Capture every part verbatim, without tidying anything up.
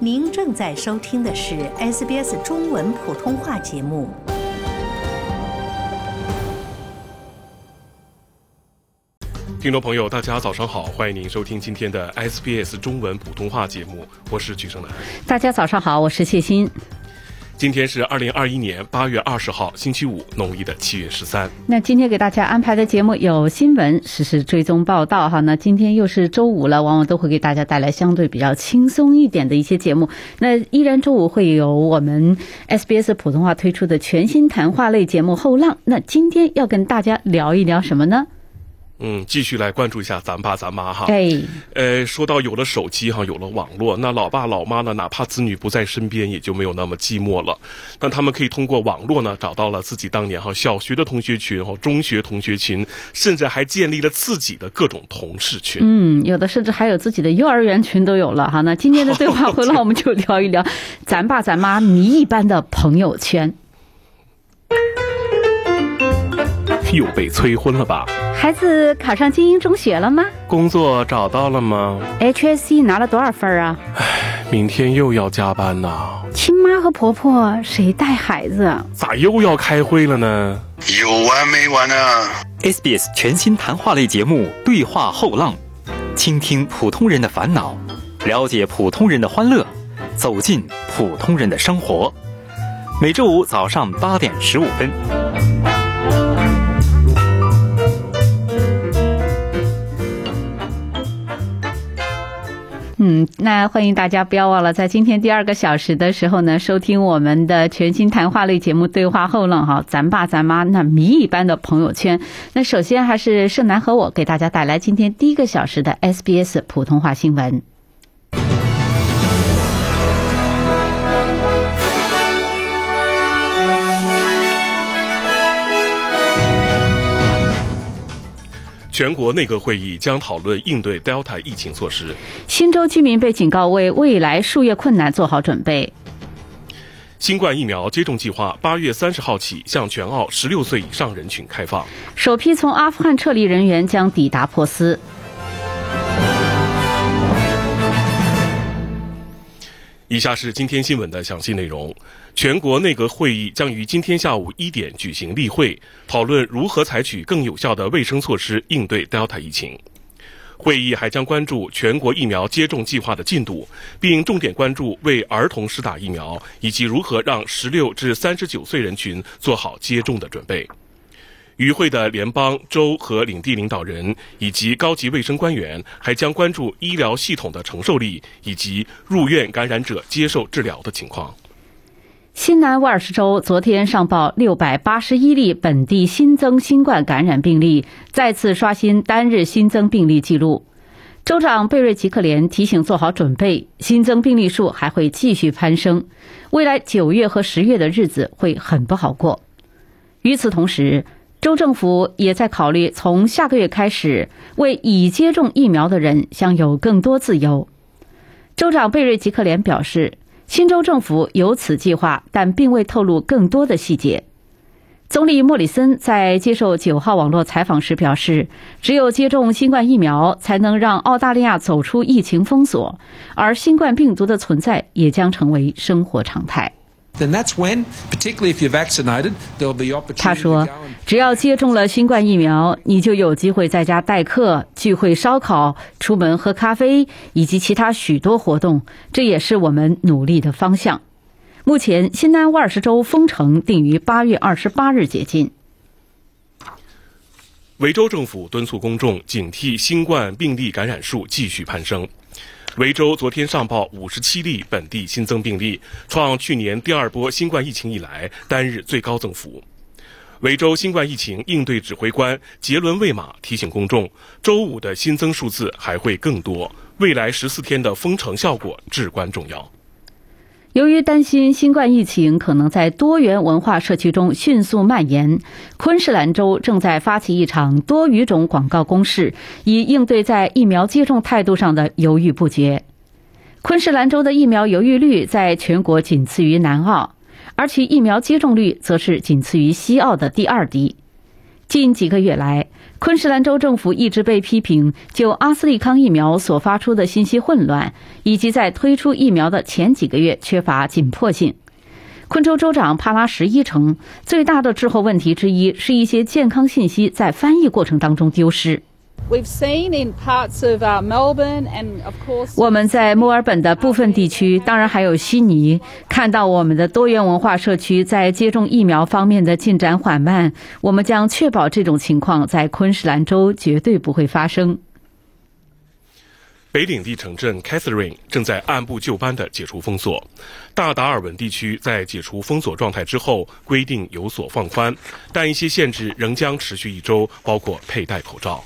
您正在收听的是 S B S 中文普通话节目。 听众朋友，大家早上好，欢迎您收听今天的 S B S 中文普通话节目，我是曲生南。 大家早上好，我是谢欣。 今天是二零二一年八月二十号，星期五，农历的七月十三。 那今天给大家安排的节目有新闻、时事追踪报道哈。那今天又是周五了，往往都会给大家带来相对比较轻松一点的一些节目。那依然周五会有我们 S B S 普通话推出的全新谈话类节目《后浪》。那今天要跟大家聊一聊什么呢？ 嗯，继续来关注一下咱爸咱妈哈。 哎， 呃，说到有了手机哈，有了网络，那老爸老妈呢，哪怕子女不在身边，也就没有那么寂寞了。那他们可以通过网络呢，找到了自己当年哈小学的同学群哈，中学同学群，甚至还建立了自己的各种同事群。 嗯，有的甚至还有自己的幼儿园群都有了哈。那今天的对话回来，我们就聊一聊咱爸咱妈迷一般的朋友圈。 又被催婚了吧？ 孩子考上精英中学了吗？ 工作找到了吗？ H S C 拿了多少分啊？ 唉，明天又要加班呐。 亲妈和婆婆谁带孩子？ 咋又要开会了呢？ 有完没完啊？ S B S 全新谈话类节目《对话后浪》，倾听普通人的烦恼，了解普通人的欢乐，走进普通人的生活。每周五早上八点十五分。 嗯，那欢迎大家不要忘了，在今天第二个小时的时候呢，收听我们的全新谈话类节目《对话后浪》哈，咱爸咱妈那迷一般的朋友圈。那首先还是盛楠和我给大家带来今天第一个小时的 S B S 普通话新闻。 全国内阁会议将讨论应对 Delta 疫情措施。 新州居民被警告为未来数月困难做好准备。 新冠疫苗接种计划八月三十号起向全澳十六岁以上人群开放。 首批从阿富汗撤离人员将抵达珀斯。 以下是今天新闻的详细内容。全国内阁会议将于今天下午一点举行例会，讨论如何采取更有效的卫生措施应对 Delta 疫情。会议还将关注全国疫苗接种计划的进度，并重点关注为儿童施打疫苗，以及如何让十六至三十九岁人群做好接种的准备。与会的联邦、州和领地领导人以及高级卫生官员还将关注医疗系统的承受力以及入院感染者接受治疗的情况。 新南威尔士州昨天上报六百八十一例本地新增新冠感染病例，再次刷新单日新增病例记录。州长贝瑞吉克连提醒做好准备，新增病例数还会继续攀升，未来九月和十月的日子会很不好过。与此同时，州政府也在考虑从下个月开始为已接种疫苗的人享有更多自由。州长贝瑞吉克连表示，新州政府有此计划，但并未透露更多的细节。总理莫里森在接受九号网络采访时表示，只有接种新冠疫苗才能让澳大利亚走出疫情封锁，而新冠病毒的存在也将成为生活常态。他说，只要接种了新冠疫苗，你就有机会在家待客、聚会烧烤、出门喝咖啡以及其他许多活动，这也是我们努力的方向。目前新南威尔士州封城定于八月二十八日解禁。 维州政府敦促公众警惕新冠病例感染数继续攀升。维州昨天上报五十七例本地新增病例，创去年第二波新冠疫情以来单日最高增幅。维州新冠疫情应对指挥官杰伦·魏马提醒公众，周五的新增数字还会更多，未来十四天的封城效果至关重要。 由于担心新冠疫情可能在多元文化社区中迅速蔓延，昆士兰州正在发起一场多语种广告攻势，以应对在疫苗接种态度上的犹豫不决。昆士兰州的疫苗犹豫率在全国仅次于南澳，而其疫苗接种率则是仅次于西澳的第二低。 近几个月来，昆士兰州政府一直被批评就阿斯利康疫苗所发出的信息混乱，以及在推出疫苗的前几个月缺乏紧迫性。昆州州长帕拉什伊称，最大的滞后问题之一是一些健康信息在翻译过程当中丢失。我们在墨尔本的部分地区，当然还有悉尼，看到我们的多元文化社区在接种疫苗方面的进展缓慢。我们将确保这种情况在昆士兰州绝对不会发生。 北领地城镇 Catherine 正在按部就班地解除封锁，大达尔文地区在解除封锁状态之后，规定有所放宽，但一些限制仍将持续一周，包括佩戴口罩。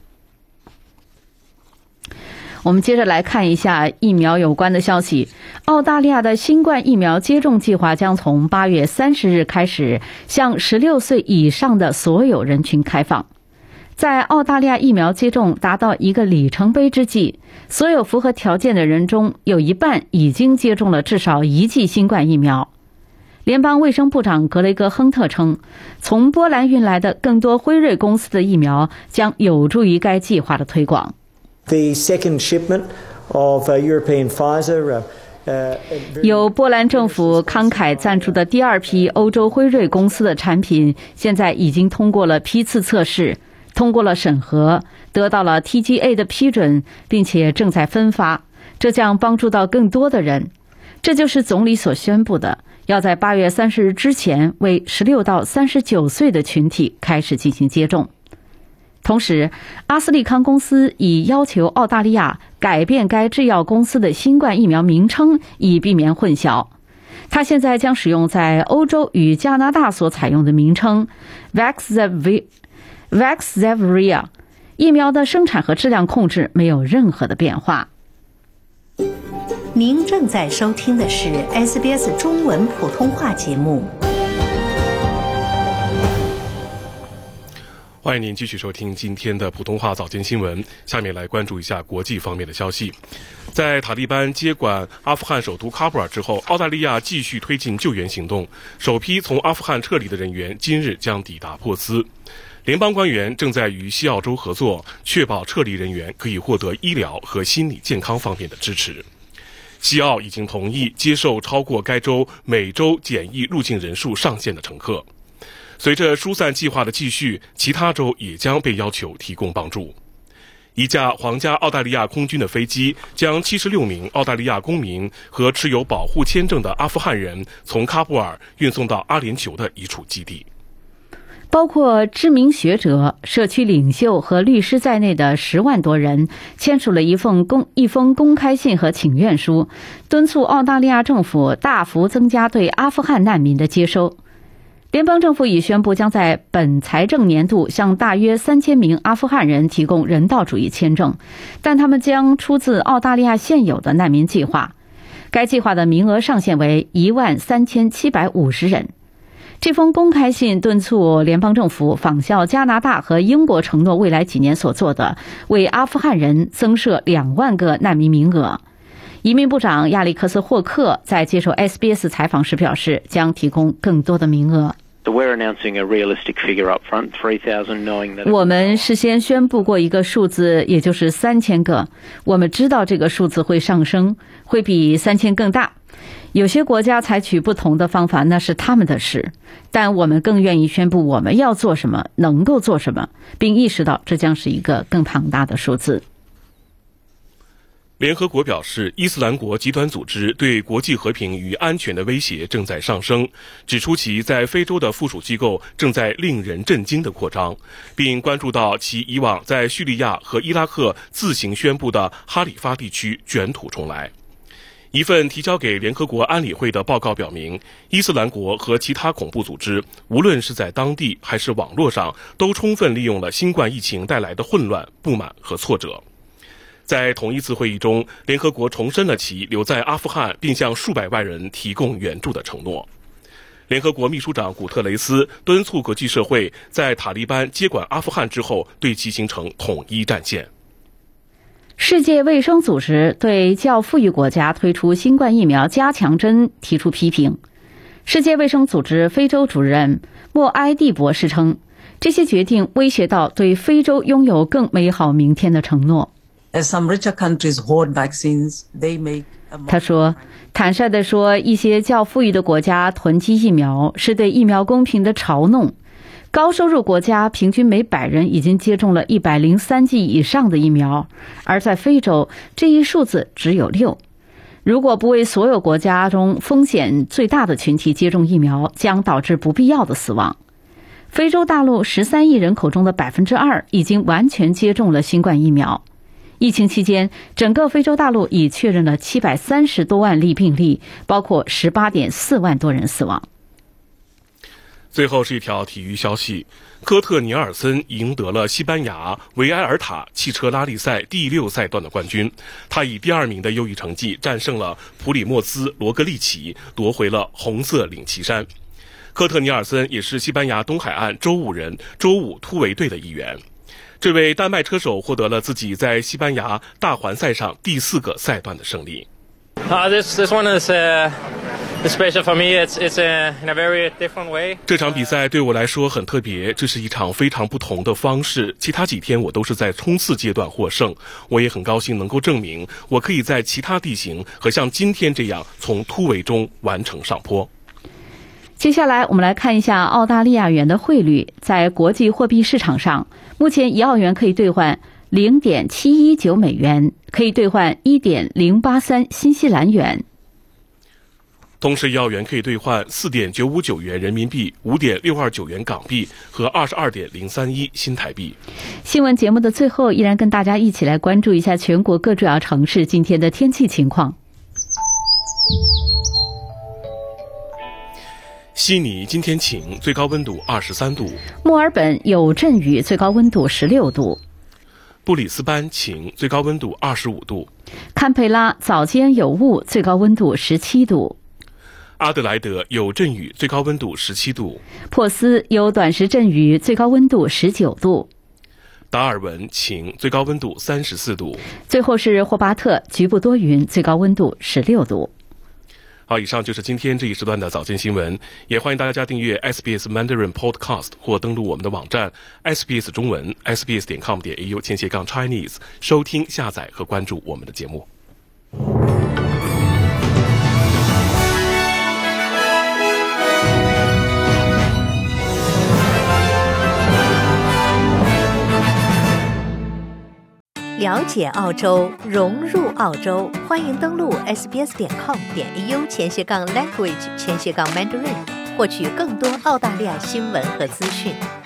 我们接着来看一下疫苗有关的消息。澳大利亚的新冠疫苗接种计划将从八月三十日开始向十六岁以上的所有人群开放。在澳大利亚疫苗接种达到一个里程碑之际，所有符合条件的人中有一半已经接种了至少一剂新冠疫苗。联邦卫生部长格雷格·亨特称，从波兰运来的更多辉瑞公司的疫苗将有助于该计划的推广。 The second shipment of European Pfizer, uh, 由波兰政府慷慨赞助的第二批欧洲辉瑞公司的产品，现在已经通过了批次测试，通过了审核，得到了 T G A 的批准，并且正在分发。这将帮助到更多的人。这就是总理所宣布的，要在八月三十日之前为十六到三十九岁的群体开始进行接种。同时，阿斯利康公司已要求澳大利亚改变该制药公司的新冠疫苗名称，以避免混淆。它现在将使用在欧洲与加拿大所采用的名称 Vaxzevria。疫苗的生产和质量控制没有任何的变化。 您正在收听的是 S B S 中文普通话节目。 欢迎您继续收听今天的普通话早间新闻。下面来关注一下国际方面的消息。在塔利班接管阿富汗首都喀布尔之后，澳大利亚继续推进救援行动。首批从阿富汗撤离的人员今日将抵达珀斯。联邦官员正在与西澳洲合作，确保撤离人员可以获得医疗和心理健康方面的支持。西澳已经同意接受超过该州每周检疫入境人数上限的乘客。随着疏散计划的继续，其他州也将被要求提供帮助。一架皇家澳大利亚空军的飞机将七十六名澳大利亚公民和持有保护签证的阿富汗人从喀布尔运送到阿联酋的一处基地。 包括知名学者、社区领袖和律师在内的十万多人签署了一封公一封公开信和请愿书，敦促澳大利亚政府大幅增加对阿富汗难民的接收。联邦政府已宣布将在本财政年度向大约三千名阿富汗人提供人道主义签证，但他们将出自澳大利亚现有的难民计划。该计划的名额上限为一万三千七百五十人。这封公开信敦促联邦政府仿效加拿大和英国承诺未来几年所做的，为阿富汗人增设两万个难民名额。移民部长亚历克斯·霍克在接受 S B S 采访时表示，将提供更多的名额。我们事先宣布过一个数字，也就是三千个。我们知道这个数字会上升，会比三千更大。有些国家采取不同的方法，那是他们的事，但我们更愿意宣布我们要做什么，能够做什么，并意识到这将是一个更庞大的数字。 联合国表示，伊斯兰国极端组织对国际和平与安全的威胁正在上升，指出其在非洲的附属机构正在令人震惊的扩张，并关注到其以往在叙利亚和伊拉克自行宣布的哈里发地区卷土重来。一份提交给联合国安理会的报告表明，伊斯兰国和其他恐怖组织，无论是在当地还是网络上，都充分利用了新冠疫情带来的混乱、不满和挫折。在同一次会议中，联合国重申了其留在阿富汗并向数百万人提供援助的承诺。联合国秘书长古特雷斯敦促国际社会在塔利班接管阿富汗之后，对其形成统一战线。 世界卫生组织对较富裕国家推出新冠疫苗加强针提出批评。世界卫生组织非洲主任莫埃蒂博士称， 这些决定威胁到对非洲拥有更美好明天的承诺。 As some richer countries hoard vaccines, they make a... 他说，坦率地说，一些较富裕的国家囤积疫苗是对疫苗公平的嘲弄。高收入国家平均每百人已经接种了一百零三剂以上的疫苗，而在非洲这一数字只有六。如果不为所有国家中风险最大的群体接种疫苗，将导致不必要的死亡。非洲大陆十三亿人口中的百分之二已经完全接种了新冠疫苗。疫情期间，整个非洲大陆已确认了七百三十多万例病例，包括十八点四万多人死亡。 最后是一条体育消息，科特尼尔森赢得了西班牙维埃尔塔汽车拉力赛第六赛段的冠军，他以第二名的优异成绩战胜了普里莫斯·罗格利奇，夺回了红色领旗衫。科特尼尔森也是西班牙东海岸周五人周五突围队的一员。这位丹麦车手获得了自己在西班牙大环赛上第四个赛段的胜利。 Uh, this this one is uh, special for me. It's it's uh, in a very different way. 这场比赛对我来说很特别，这是一场非常不同的方式。其他几天我都是在冲刺阶段获胜，我也很高兴能够证明我可以在其他地形和像今天这样从突围中完成上坡。 接下来我们来看一下澳大利亚元的汇率。在国际货币市场上，目前一澳元可以兑换零点七一九美元，可以兑换一点零八三新西兰元。 同时，一澳元可以兑换四点九五九元人民币、五点六二九元港币和二十二点零三一新台币。 新闻节目的最后，依然跟大家一起来关注一下全国各主要城市今天的天气情况。 悉尼今天晴，最高温度二十三度； 墨尔本有阵雨，最高温度十六度； 布里斯班晴，最高温度二十五度； 堪培拉早间有雾，最高温度十七度； 阿德莱德有阵雨，最高温度十七度； 珀斯有短时阵雨，最高温度十九度； 达尔文晴，最高温度三十四度； 最后是霍巴特，局部多云，最高温度十六度。 好，以上就是今天这一时段的早间新闻，也欢迎大家订阅 S B S Mandarin Podcast 或登录我们的网站 S B S 中文 S B S 点 com 点 A U 前斜杠 Chinese 收听、下载和关注我们的节目。 了解澳洲，融入澳洲，欢迎登录 S B S 点 com 点 A U 前斜杠 language 前斜杠 Mandarin，获取更多澳大利亚新闻和资讯。